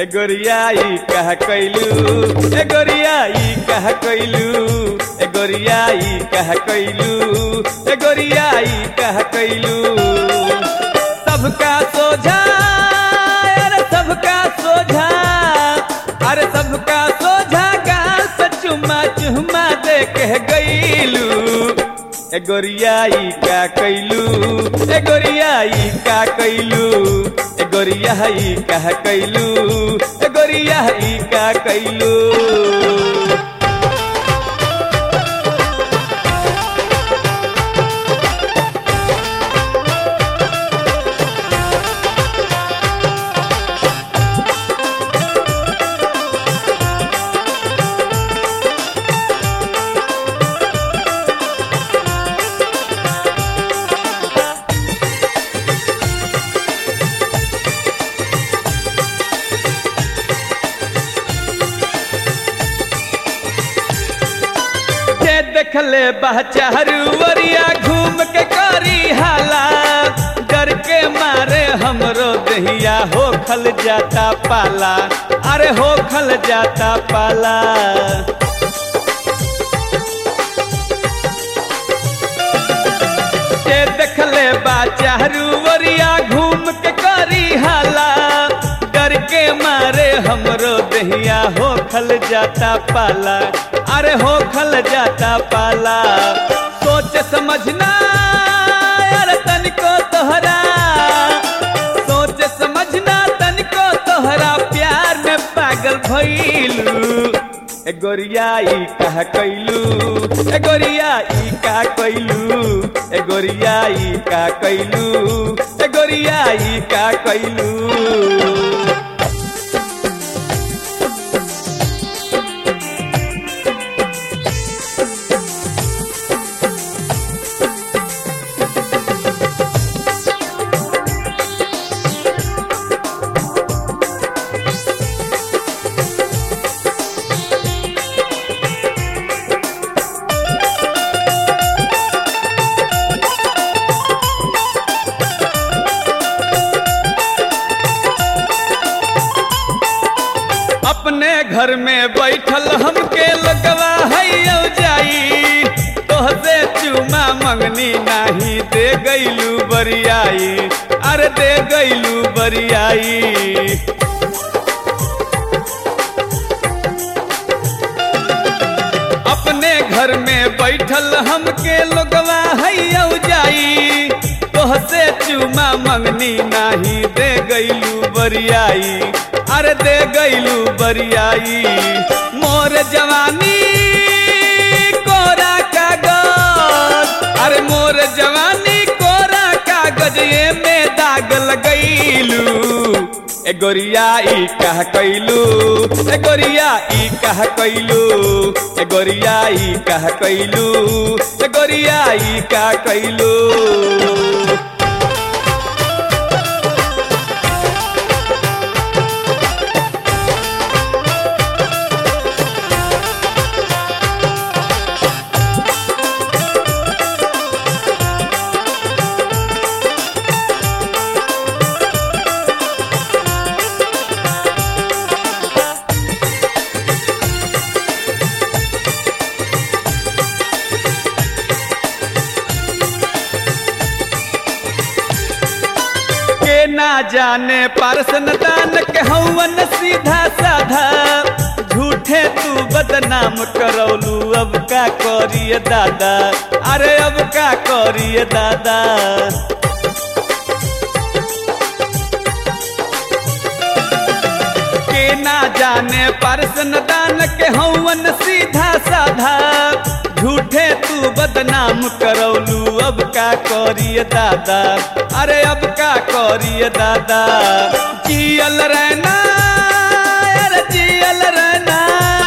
ए गोरियाई कह कैलू, ए गोरियाई कह कैलू, ए गोरियाई कह कैलू, ए गोरियाई कह कैलू। सबका सोझा, अरे सबका सोझा, अरे सबका सोझा गाल पे चुम्मा चुम्मा दे के गईलू। ए गोरियाई का कैलू, ए गोरियाई का कैलू, ए गोरियाई का कैलू, ए गोरियाई का कैलू। देखले बहचारू वरिया घूम के करी हाला, डर के मारे हमरो दहिया हो खल जाता पाला, अरे हो खल जाता पाला। के देखले बहचारू वरिया घूम के करी हाला, डर के मारे हमरो दहिया हो खल जाता पाला, अरे हो खल जाता पाला। सोच समझना अरे तनिको तोहरा, सोच समझना तनिको तोहरा प्यार में पागल भइलू। ए गोरियाई कह कैलू, ए गोरियाई का कैलू, ए गोरियाई का कैलू, ए गोरियाई का कैलू। अपने घर में बैठल हमके लगवा है जाई, तोहसे चुमा मंगनी नाही दे गईलू बरियाई, अरे दे गईलू बरियाई। अपने घर में बैठल हमके लगवा है जाई, तोहसे चुमा मंगनी नाही दे गईलू बरियाई, अरे दे गईलू बरियाई। मोर जवानी कोरा कागज, अरे मोर जवानी कोरा कागज ये में दाग लगैलू। ए गोरियाई कह कैलू, ए गोरियाई कह कैलू, ए गोरियाई कह कैलू, ए गोरियाई का कैलू। ना जाने पारसन दान के हवन सीधा साधा, झूठे तू बदनाम करौलू अब का करिए दादा, अरे अब का करिए दादा। के ना जाने पारसन दान के हवन सीधा साधा, झूठे तू बदनाम करौलू अब का करिए दादा, अरे अब का करिए दादा। जियल रहना, अरे जियल रहना,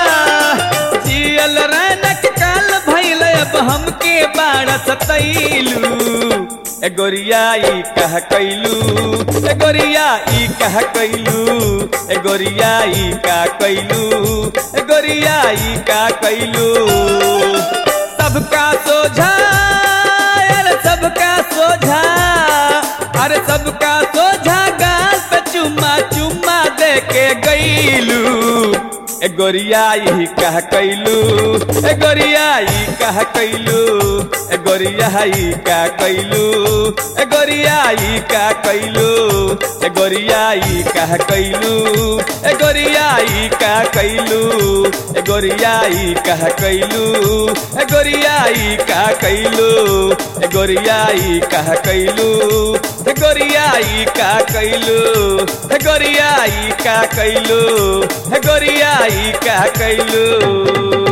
जियल रहना के काल भइल अब हमके बाड़ सतैलू। ए गोरियाई कह कैलू, ए गोरियाई कह कैलू, ए गोरियाई का कैलू, ए गोरियाई का कैलू। सबका सोझा, अरे सबका सोझा, अरे सबका सोझा गाल पे चुम्मा चुम्मा दे के गई कैलू ए गोरियाई कह कैलू ए गोरियाई कह कैलू ए गोरियाई का कैलू ए गोरियाई का कैलू ए गोरियाई कह कैलू ए गोरियाई का कैलू ए गोरियाई कह कैलू ए गोरियाई का कैलू ए गोरियाई कह कैलू ए गोरियाई का कैलू ए गोरियाई का कैलू ए गोरियाई का कैलू।